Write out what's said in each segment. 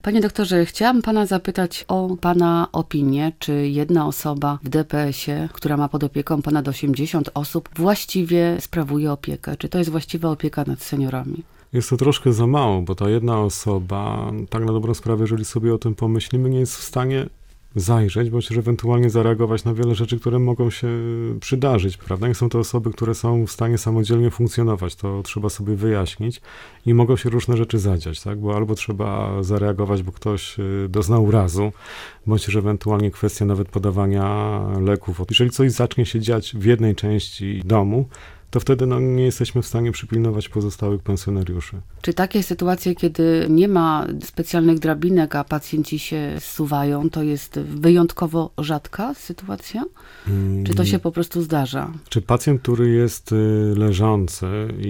Panie doktorze, chciałam pana zapytać o pana opinię, czy jedna osoba w DPS-ie, która ma pod opieką ponad 80 osób, właściwie sprawuje opiekę? Czy to jest właściwa opieka nad seniorami? Jest to troszkę za mało, bo ta jedna osoba, tak na dobrą sprawę, jeżeli sobie o tym pomyślimy, nie jest w stanie zajrzeć, bądź też ewentualnie zareagować na wiele rzeczy, które mogą się przydarzyć, prawda? Nie są to osoby, które są w stanie samodzielnie funkcjonować, to trzeba sobie wyjaśnić i mogą się różne rzeczy zadziać, tak? Bo albo trzeba zareagować, bo ktoś doznał urazu, bądź też ewentualnie kwestia nawet podawania leków. Jeżeli coś zacznie się dziać w jednej części domu, to wtedy nie jesteśmy w stanie przypilnować pozostałych pensjonariuszy. Czy takie sytuacje, kiedy nie ma specjalnych drabinek, a pacjenci się zsuwają, to jest wyjątkowo rzadka sytuacja? Czy to się po prostu zdarza? Czy pacjent, który jest leżący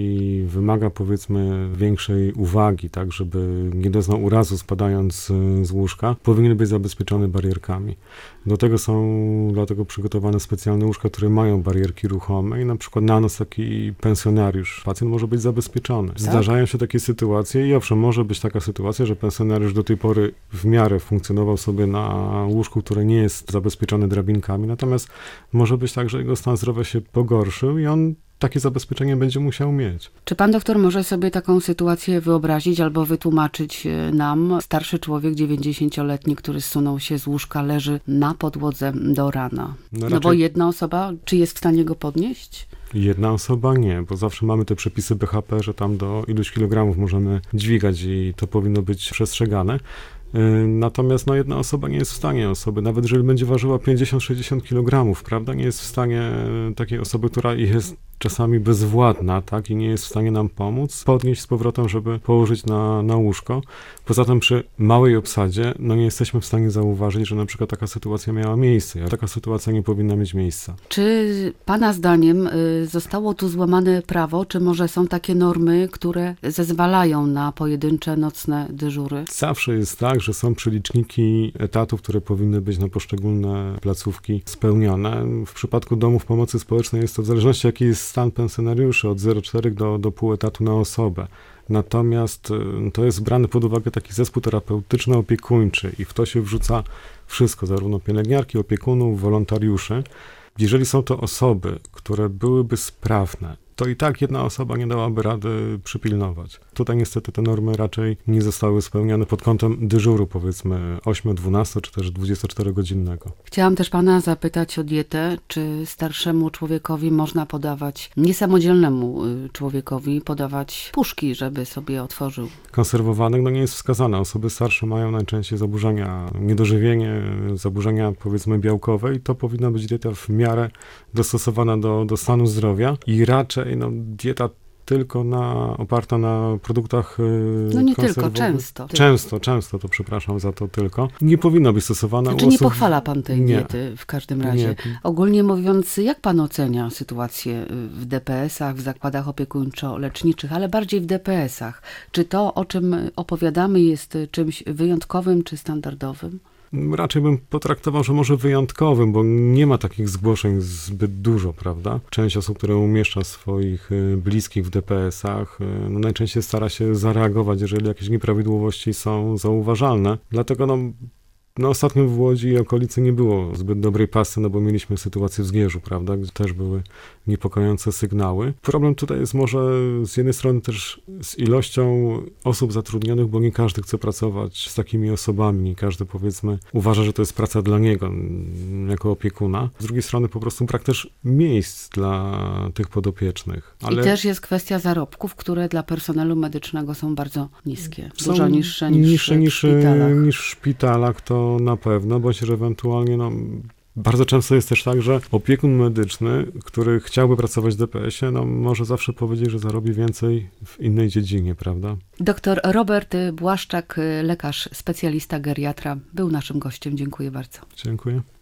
i wymaga, powiedzmy, większej uwagi, tak, żeby nie doznał urazu spadając z łóżka, powinien być zabezpieczony barierkami. Do tego są dlatego przygotowane specjalne łóżka, które mają barierki ruchome i na przykład na noc taki pensjonariusz, pacjent może być zabezpieczony. Tak? Zdarzają się takie sytuacje i owszem, może być taka sytuacja, że pensjonariusz do tej pory w miarę funkcjonował sobie na łóżku, które nie jest zabezpieczone drabinkami, natomiast może być tak, że jego stan zdrowia się pogorszył i on takie zabezpieczenie będzie musiał mieć. Czy pan doktor może sobie taką sytuację wyobrazić albo wytłumaczyć nam? Starszy człowiek, 90-letni, który zsunął się z łóżka, leży na podłodze do rana. No bo jedna osoba, czy jest w stanie go podnieść? Jedna osoba nie, bo zawsze mamy te przepisy BHP, że tam do iluś kilogramów możemy dźwigać i to powinno być przestrzegane. Natomiast jedna osoba nie jest w stanie nawet jeżeli będzie ważyła 50-60 kg, prawda, nie jest w stanie takiej osoby, która jest czasami bezwładna, tak, i nie jest w stanie nam pomóc, podnieść z powrotem, żeby położyć na łóżko. Poza tym przy małej obsadzie, nie jesteśmy w stanie zauważyć, że na przykład taka sytuacja miała miejsce, a taka sytuacja nie powinna mieć miejsca. Czy pana zdaniem zostało tu złamane prawo, czy może są takie normy, które zezwalają na pojedyncze nocne dyżury? Zawsze jest tak, że są przeliczniki etatów, które powinny być na poszczególne placówki spełnione. W przypadku domów pomocy społecznej jest to w zależności jaki jest stan pensjonariuszy od 0,4 do pół etatu na osobę. Natomiast to jest brany pod uwagę taki zespół terapeutyczno-opiekuńczy i w to się wrzuca wszystko, zarówno pielęgniarki, opiekunów, wolontariuszy. Jeżeli są to osoby, które byłyby sprawne, to i tak jedna osoba nie dałaby rady przypilnować. Tutaj niestety te normy raczej nie zostały spełnione pod kątem dyżuru, powiedzmy 8, 12 czy też 24-godzinnego. Chciałam też pana zapytać o dietę. Czy starszemu człowiekowi można podawać, niesamodzielnemu człowiekowi podawać puszki, żeby sobie otworzył? Konserwowanych nie jest wskazane. Osoby starsze mają najczęściej zaburzenia, niedożywienie, zaburzenia powiedzmy białkowe i to powinna być dieta w miarę dostosowana do stanu zdrowia i raczej dieta tylko oparta na produktach nie konserwowych. tylko, często. Często, to przepraszam za to tylko. Nie powinno być stosowana Znaczy nie pochwala pan tej diety w każdym razie. Nie. Ogólnie mówiąc, jak pan ocenia sytuację w DPS-ach, w zakładach opiekuńczo-leczniczych, ale bardziej w DPS-ach? Czy to, o czym opowiadamy, jest czymś wyjątkowym czy standardowym? Raczej bym potraktował, że może wyjątkowym, bo nie ma takich zgłoszeń zbyt dużo, prawda? Część osób, które umieszcza swoich bliskich w DPS-ach, najczęściej stara się zareagować, jeżeli jakieś nieprawidłowości są zauważalne. Dlatego ostatnio w Łodzi i okolicy nie było zbyt dobrej pasy, bo mieliśmy sytuację w Zgierzu, prawda, gdzie też były niepokojące sygnały. Problem tutaj jest może z jednej strony też z ilością osób zatrudnionych, bo nie każdy chce pracować z takimi osobami, nie każdy powiedzmy uważa, że to jest praca dla niego jako opiekuna. Z drugiej strony po prostu brak też miejsc dla tych podopiecznych. I też jest kwestia zarobków, które dla personelu medycznego są bardzo niskie, są dużo niższe niż w szpitalach. Niż w szpitalach, to na pewno, bądź że ewentualnie bardzo często jest też tak, że opiekun medyczny, który chciałby pracować w DPS-ie, może zawsze powiedzieć, że zarobi więcej w innej dziedzinie, prawda? Dr Robert Błaszczak, lekarz, specjalista geriatra, był naszym gościem. Dziękuję bardzo. Dziękuję.